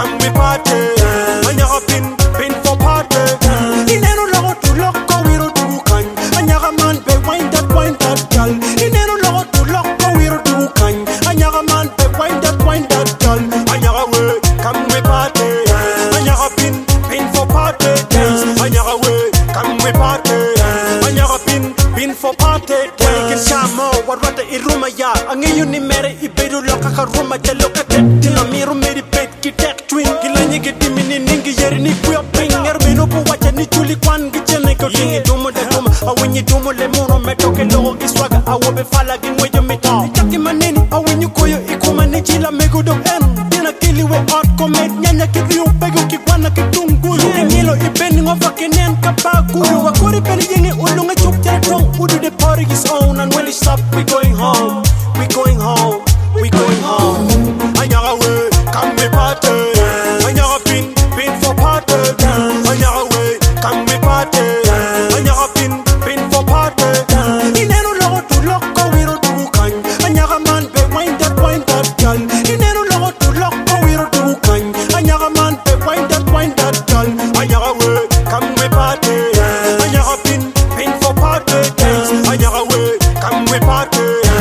come we party. Anyaga pin for party. Ineno logo to loco wiro to kan. Anyaga man be wine that girl. Ineno logo to loco wiro to kan. Anyaga man be wine that girl. Anyaga we come we party. Anyaga pin for party. Anyaga we come we party. Anyaga pin for party. Wake chamo warwata iruma ya. Angi you ni mere iberu loka karuma jaloka tina miru meri pet ki tek twin gilanye ke timini ningi yeri ni kuya pinger meno po wacha ni chuli kwan gichene ko tingi dumo de dumo awinyi dumo le muno metoke logo iswaga awobe fala gingwejo mito chaki manini awinyi koyo ikuma ni chila megudo en tina kili we art comet nyanya kidriu pego kikwana kitungulu ngilo ibeni ngofa kenen kapakulu wakuri peli yengi ulunga chupcha tong udu the party is on and when it's up we going home. We going home, we going home. Anyaga we, come we party. Anyaga pin for party. Anyaga we, come we party. Anyaga pin for party. Ineno logo to loco wiro to kan. Anyaga man be wine that girl. Ineno logo to loco wiro to kan. Anyaga man be wine that girl. Anyaga we, come we party. Anyaga pin for party. Anyaga we, come we party.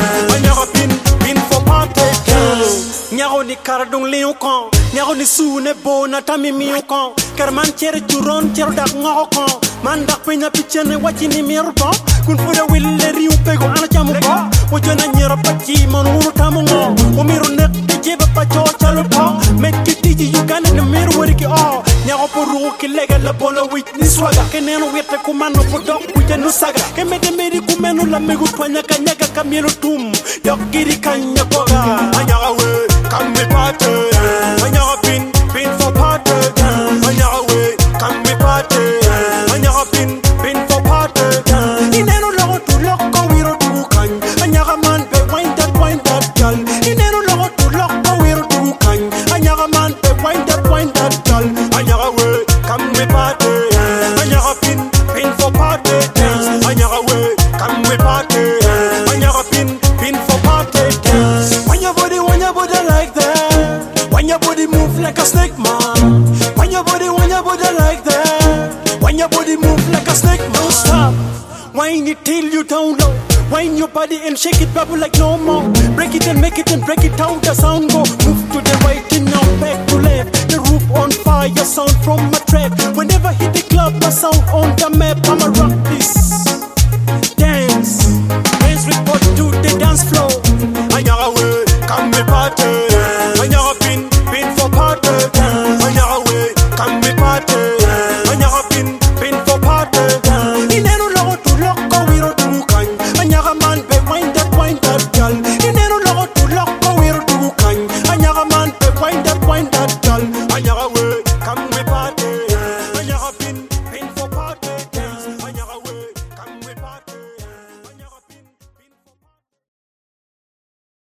Nyago ni karadong liu kon, nyago ni sune bo na tami miu kon. Kerman chere churon chero dak ngoko kon. Man dak penya pichene wachi ni mirbo. Kun fuda wille riu pego ana chamu ko. Wajana nyera pachi man uru tamu ngo. Umiru nek di jeba pacho chalo po. Met kitiji yugana na miru wariki o. Nyago puru ki lega la bono wit ni swaga. Keneno wete kumano podok wite nusaga. Kemete meri kumeno la megu twanya kanyaga kamielo tum. Yokiri kanya boga. Anyaga we. Come we party, anyaga pin for party. Anyaga we, come we party, anyaga pin for party. Ineno logo to loco wiro to kan. Anyaga man be wine that girl. Ineno logo to loco wiro to kan. Anyaga man be wine that girl. Anyaga we, come we party, anyaga pin for party. Anyaga we, come we party, anyaga pin for party. When your body like that, when your body move like a snake man. When your body like that, when your body move like a snake man. Don't stop, whine it till you down low. Wind your body and shake it, bubble like no more. Break it and make it and break it out, the sound go. Move to the right and now back to left. The roof on fire, sound from